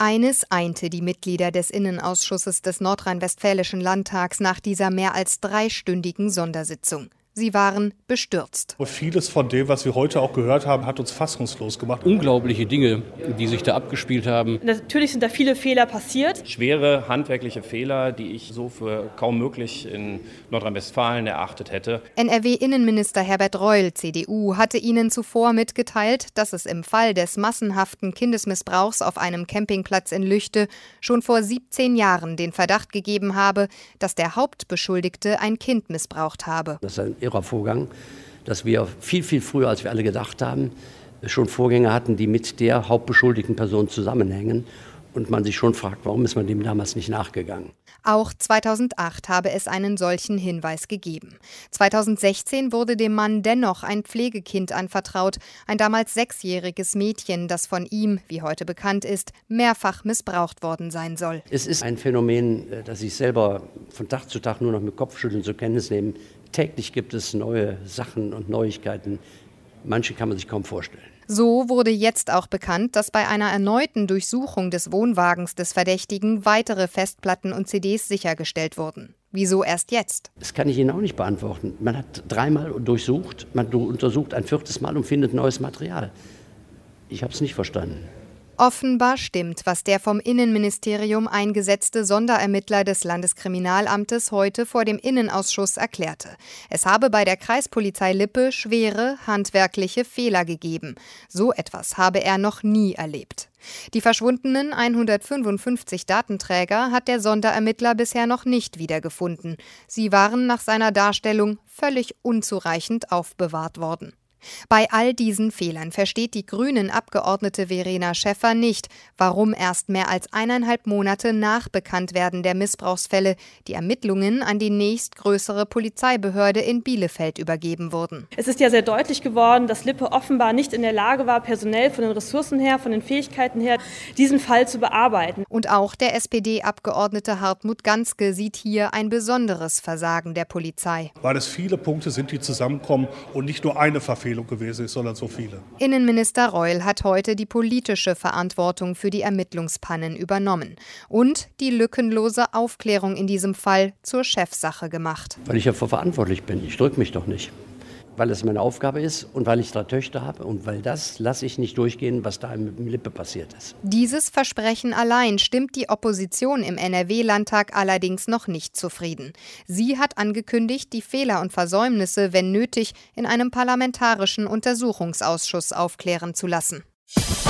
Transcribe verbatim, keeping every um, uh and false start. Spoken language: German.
Eines einte die Mitglieder des Innenausschusses des Nordrhein-Westfälischen Landtags nach dieser mehr als dreistündigen Sondersitzung. Sie waren bestürzt. Vieles von dem, was wir heute auch gehört haben, hat uns fassungslos gemacht. Unglaubliche Dinge, die sich da abgespielt haben. Natürlich sind da viele Fehler passiert. Schwere handwerkliche Fehler, die ich so für kaum möglich in Nordrhein-Westfalen erachtet hätte. N R W-Innenminister Herbert Reul, C D U, hatte ihnen zuvor mitgeteilt, dass es im Fall des massenhaften Kindesmissbrauchs auf einem Campingplatz in Lüchte schon vor siebzehn Jahren den Verdacht gegeben habe, dass der Hauptbeschuldigte ein Kind missbraucht habe. Das ist ein irrer Vorgang, dass wir viel, viel früher, als wir alle gedacht haben, schon Vorgänge hatten, die mit der hauptbeschuldigten Person zusammenhängen. Und man sich schon fragt, warum ist man dem damals nicht nachgegangen? Auch zweitausendacht habe es einen solchen Hinweis gegeben. zweitausendsechzehn wurde dem Mann dennoch ein Pflegekind anvertraut, ein damals sechsjähriges Mädchen, das von ihm, wie heute bekannt ist, mehrfach missbraucht worden sein soll. Es ist ein Phänomen, das ich selber von Tag zu Tag nur noch mit Kopfschütteln zur Kenntnis nehme. Täglich gibt es neue Sachen und Neuigkeiten. Manche kann man sich kaum vorstellen. So wurde jetzt auch bekannt, dass bei einer erneuten Durchsuchung des Wohnwagens des Verdächtigen weitere Festplatten und C Ds sichergestellt wurden. Wieso erst jetzt? Das kann ich Ihnen auch nicht beantworten. Man hat dreimal durchsucht, man untersucht ein viertes Mal und findet neues Material. Ich habe es nicht verstanden. Offenbar stimmt, was der vom Innenministerium eingesetzte Sonderermittler des Landeskriminalamtes heute vor dem Innenausschuss erklärte. Es habe bei der Kreispolizei Lippe schwere handwerkliche Fehler gegeben. So etwas habe er noch nie erlebt. Die verschwundenen hundertfünfundfünfzig Datenträger hat der Sonderermittler bisher noch nicht wiedergefunden. Sie waren nach seiner Darstellung völlig unzureichend aufbewahrt worden. Bei all diesen Fehlern versteht die Grünen-Abgeordnete Verena Schäffer nicht, warum erst mehr als eineinhalb Monate nach Bekanntwerden der Missbrauchsfälle die Ermittlungen an die nächstgrößere Polizeibehörde in Bielefeld übergeben wurden. Es ist ja sehr deutlich geworden, dass Lippe offenbar nicht in der Lage war, personell von den Ressourcen her, von den Fähigkeiten her, diesen Fall zu bearbeiten. Und auch der S P D-Abgeordnete Hartmut Ganske sieht hier ein besonderes Versagen der Polizei. Weil es viele Punkte sind, die zusammenkommen und nicht nur eine Verfehlung gewesen ist, sondern so viele. Innenminister Reul hat heute die politische Verantwortung für die Ermittlungspannen übernommen und die lückenlose Aufklärung in diesem Fall zur Chefsache gemacht. Weil ich ja verantwortlich bin. Ich drücke mich doch nicht. Weil es meine Aufgabe ist und weil ich drei Töchter habe und weil das lasse ich nicht durchgehen, was da mit dem Lippe passiert ist. Dieses Versprechen allein stimmt die Opposition im N R W-Landtag allerdings noch nicht zufrieden. Sie hat angekündigt, die Fehler und Versäumnisse, wenn nötig, in einem parlamentarischen Untersuchungsausschuss aufklären zu lassen.